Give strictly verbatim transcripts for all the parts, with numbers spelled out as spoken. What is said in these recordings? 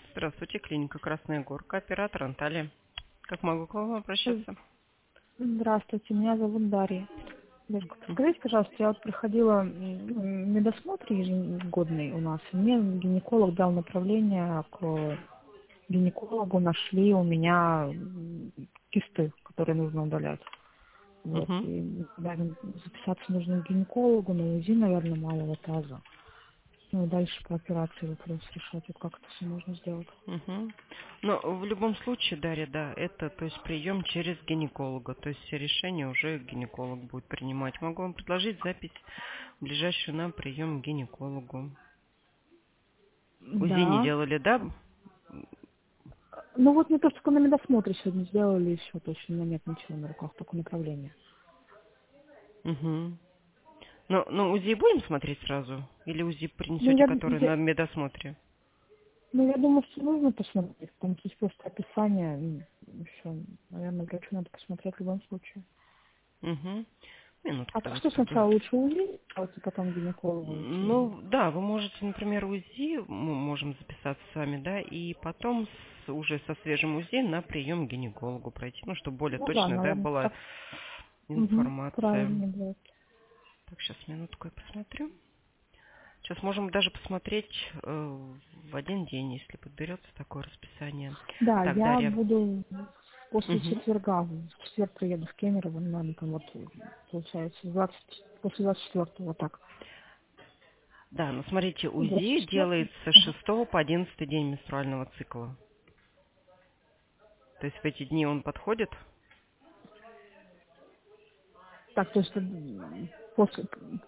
Здравствуйте, клиника Красная Горка, оператор Анталия. Как могу к вам обращаться? Здравствуйте, меня зовут Дарья. Девушка, М, скажите, пожалуйста, я вот проходила м, медосмотр ежегодный у нас, и мне гинеколог дал направление к гинекологу, нашли у меня м, кисты, которые нужно удалять. Вот, мгм, и наверное, записаться нужно к гинекологу, на УЗИ, наверное, малого таза. Ну и дальше по операции вопрос решать, вот как это все можно сделать. мгм. Но в любом случае, Дарья, да, это то есть прием через гинеколога, то есть все решения уже гинеколог будет принимать. Могу вам предложить запись ближайшую на прием к гинекологу. УЗИ не Да. делали, да? Ну вот мне то, что на медосмотре сегодня сделали, и все, то есть у меня нет ничего на руках, только направление. Угу. Но, но УЗИ будем смотреть сразу? Или УЗИ Ну, принесете, я, который я, на медосмотре? ну, я думаю, что нужно посмотреть. Там есть просто описание. Все, наверное, врачу надо посмотреть в любом случае. Угу. Минутку, А то давайте что тогда. сначала лучше УЗИ, а вот потом к гинекологу идти? Ну, да, вы можете, например, УЗИ, мы можем записаться с вами, да, и потом с- уже со свежим УЗИ на прием к гинекологу пройти, ну, чтобы более Ну да, точная, да, наверное, была так. Угу, информация. правильно будет. Так, сейчас минутку я посмотрю. Сейчас можем даже посмотреть э, в один день, если подберется такое расписание. Да, Так, я Дарья. буду после Мгм. четверга, в четверг приеду в Кемерово, наверное, там вот, получается, двадцать после двадцать четвёртого, вот так. Да, ну смотрите, двадцать УЗИ четвёртого. делается с Ага. шестого по одиннадцатый день менструального цикла. То есть в эти дни он подходит? Так, то есть м, после...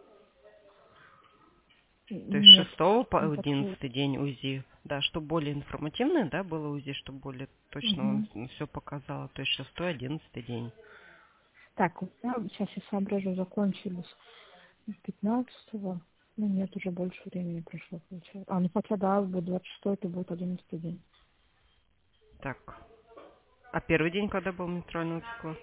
То есть с Нет, шестого по не подходит. одиннадцатый день УЗИ. Да, чтобы более информативное, да, было УЗИ, чтобы более точно Угу. вам все показало. То есть шестой, одиннадцатый день. Так, у меня, сейчас я соображу, закончились пятнадцатого. Ну нет, уже больше времени прошло, получается. А, ну хотя да, будет двадцать шестой, это будет одиннадцатый день. Так. А первый день, когда был менструального цикла?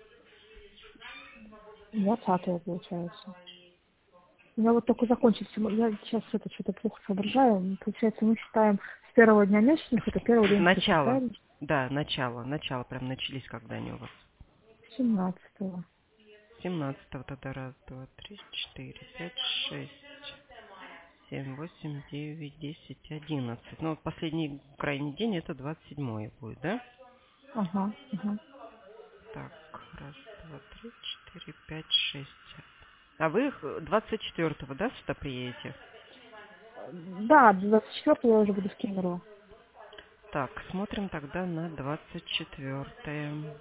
двадцатого получается. У меня вот только закончился. Я сейчас это что-то плохо соображаю. Получается, мы считаем с первого дня месячных, это первый С день цикла, начала. правильно? Да, начало. Начало прям начались, когда они у вас. семнадцатого. семнадцатого тогда раз, два, три, четыре, пять, шесть, семь, восемь, девять, десять, одиннадцать. Ну, вот последний крайний день это двадцать седьмое будет, да? Ага, ага. Так, раз, два, три, четыре, пять, шесть. А вы их двадцать четвёртого, да, сюда приедете? Да, двадцать четвёртого я уже буду в Кемерово. Так, смотрим тогда на двадцать четвёртое.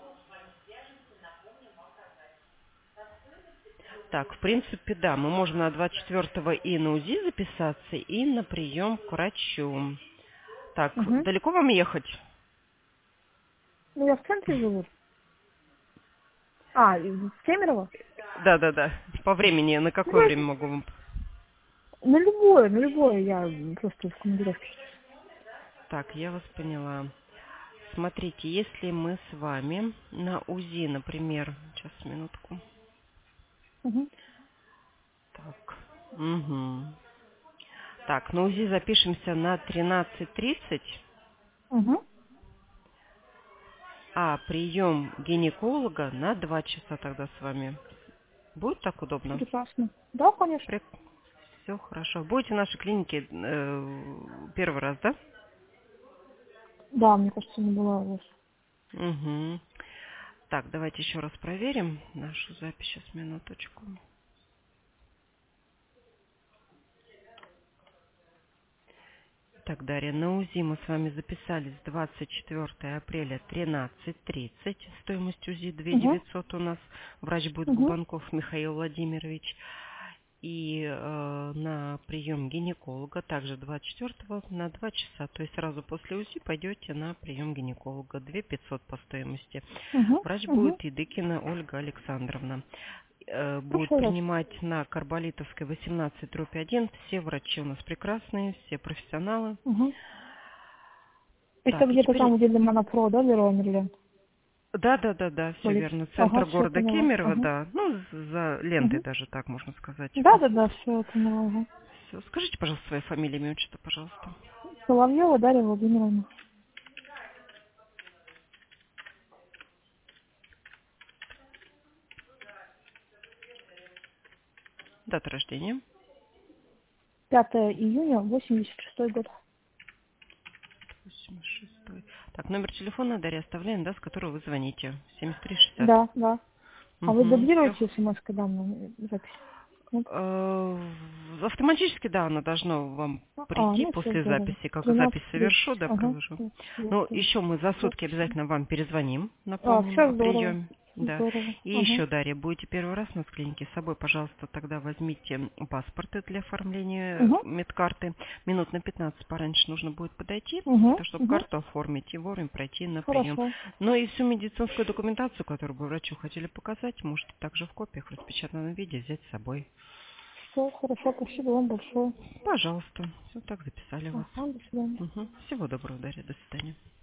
Так, в принципе, да, мы можем на двадцать четвёртого и на УЗИ записаться, и на прием к врачу. Так, Угу. далеко вам ехать? Ну, я в центре живу. А, в Кемерово? Да-да-да. По времени, на Ну, какое время могу вам... на любое, на любое, я просто в командировке. Так, я вас поняла. Смотрите, если мы с вами на УЗИ, например... Сейчас, минутку. Угу. Так. Угу. Так, на УЗИ запишемся на тринадцать тридцать, Угу. а прием гинеколога на два часа тогда с вами. Будет так удобно? Прекрасно. Да, конечно. Все хорошо. Будете в нашей клинике э, первый раз, да? Да, мне кажется, не была у вас. Угу. Так, давайте еще раз проверим нашу запись. Сейчас, минуточку. Так, Дарья, на УЗИ мы с вами записались двадцать четвёртого апреля тринадцать тридцать. Стоимость УЗИ две тысячи Угу. девятьсот у нас. Врач будет Угу. Губанков Михаил Владимирович. И э, на прием гинеколога также двадцать четвёртого на два часа. То есть сразу после УЗИ пойдете на прием гинеколога. две тысячи пятьсот по стоимости. Угу. Врач Угу. будет Едыкина Ольга Александровна. Э, будет Хорошо, Рас. принимать на Карболитовской восемнадцать дробь один. Все врачи у нас прекрасные, все профессионалы. Угу. Это Так, и где-то там, теперь... где Монопро, да, Лероy Мерлен? Да, да, да, да, все Полиц. верно. Ага, Центр все города поняла. Кемерово, Ага. да. Ну, за лентой Угу. даже так можно сказать. Да, да, да, все поняла. Ага. Всё. Скажите, пожалуйста, свою фамилию, имя, отчество, пожалуйста. Соловьева Дарья Владимировна. Дата рождения. пятое июня восемьдесят шестой год. восемьдесят шестой. Так, номер телефона, Дарья, оставляем, да, с которого вы звоните. семьдесят три шестьдесят. Да, да. А вы Угу, все. дублируете смс-ка данную запись? Нет? Автоматически, да, оно должно вам А, прийти ну все после здорово. записи. Как тринадцать запись совершу, тридцать. да, Ага. приложу. Вот, Ну, вот, еще мы за вот. сутки обязательно вам перезвоним, А, напомним все о здорово. приеме. Да. Здорово. И Ага. еще, Дарья, будете первый раз у нас в клинике с собой, пожалуйста, тогда возьмите паспорты для оформления Угу. медкарты. Минут на пятнадцать пораньше нужно будет подойти, Угу. то, чтобы Угу. карту оформить и вовремя пройти на прием. Хорошо. Ну и всю медицинскую документацию, которую бы врачу хотели показать, можете также в копиях в распечатанном виде взять с собой. Все, хорошо. Спасибо вам большое. Пожалуйста. Все так записали вас. Ага, до свидания. Мгм. Всего доброго, Дарья. До свидания.